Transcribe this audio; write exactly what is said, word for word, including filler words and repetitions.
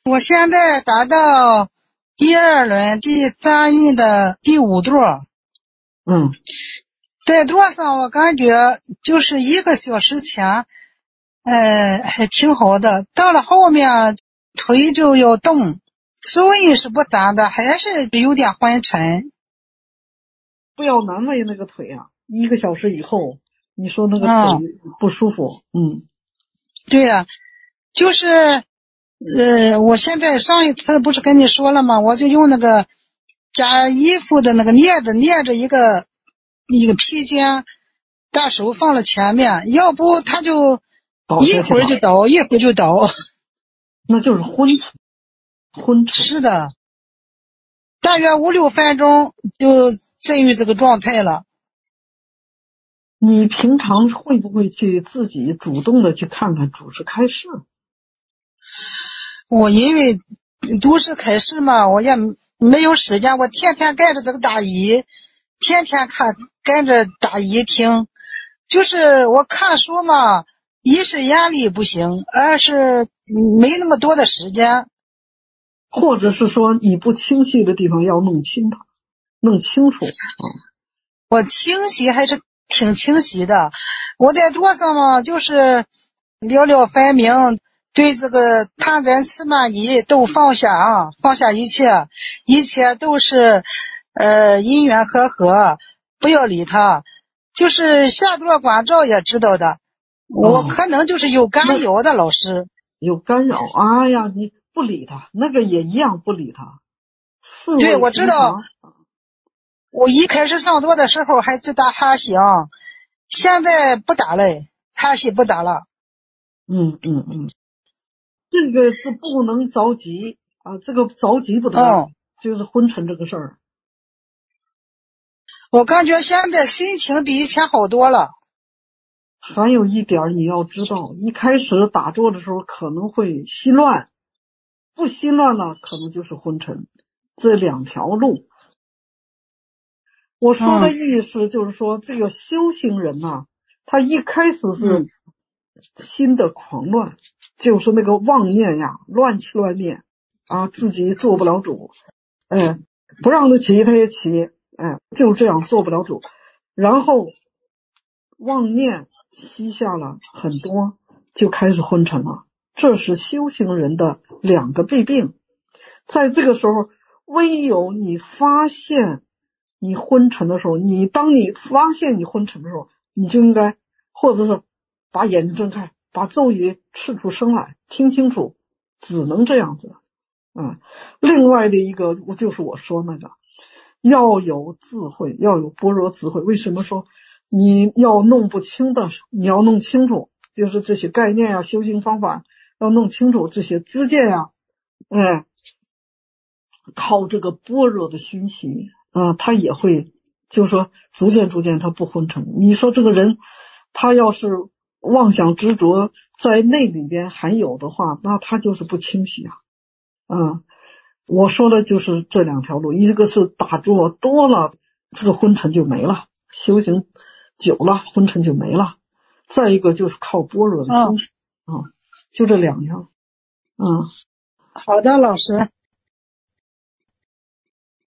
我现在达到第二轮第三印的第五座。 嗯， 在座上我感觉就是一个小时前呃还挺好的，到了后面腿就要动，手印是不散的，还是有点昏沉。 不要难为那个腿啊，一个小时以后你说那个腿嗯， 不舒服。嗯， 对呀、啊，就是呃我现在上一次不是跟你说了吗，我就用那个加衣服的那个镊子镊着一个一个披肩，大手放了前面，要不他就一会儿就倒一会儿就倒。 那就是昏沉昏沉。 是的，大约五六分钟就进入这个状态了。 你平常会不会去自己主动的去看看主持开示？ 我因为都是开示嘛，我也没有时间，我天天盖着这个大衣，天天看跟着大衣听。就是我看书嘛，一是眼力不行，二是没那么多的时间， 或者是说你不清晰的地方要弄清它，弄清楚。 我清晰还是挺清晰的，我在桌上嘛，就是了了分明，对这个贪嗔痴慢疑都放下啊，放下一切，一切都是呃因缘和合，不要理他。就是下多关照也知道的，我可能就是有干扰的老师。 有干扰，哎呀，你不理他，那个也一样不理他。 对，我知道。我一开始上座的时候还是打哈西啊，现在不打了，哈西不打了。 嗯嗯嗯，这个是不能着急啊，这个着急不得， 哦、 就是昏沉这个事儿。 我感觉现在心情比以前好多了。 还有一点你要知道，一开始打坐的时候可能会心乱，不心乱了可能就是昏沉，这两条路。我说的意思就是说，这个修行人呐、啊，他一开始是心的狂乱，嗯、就是那个妄念呀，乱起乱念啊，自己做不了主，哎，不让他起他也起，哎，就这样做不了主，然后妄念吸下了很多，就开始昏沉了。这是修行人的两个弊病。在这个时候，唯有你发现你昏沉的时候，你当你发现你昏沉的时候，你就应该或者是把眼睛睁开，把咒语吃出声来，听清楚，只能这样子。嗯，另外的一个就是我说那个要有智慧，要有般若智慧。为什么说你要弄不清的，你要弄清楚，就是这些概念啊，修行方法要弄清楚，这些知见呀、啊，哎，靠这个般若的熏习啊，他也会就是说逐渐逐渐他不昏沉。你说这个人他要是妄想执着在那里边还有的话，那他就是不清晰啊。啊，我说的就是这两条路，一个是打坐多了，这个昏沉就没了；修行久了，昏沉就没了。再一个就是靠般若的熏习啊、嗯，就这两样。嗯， 好的，老师。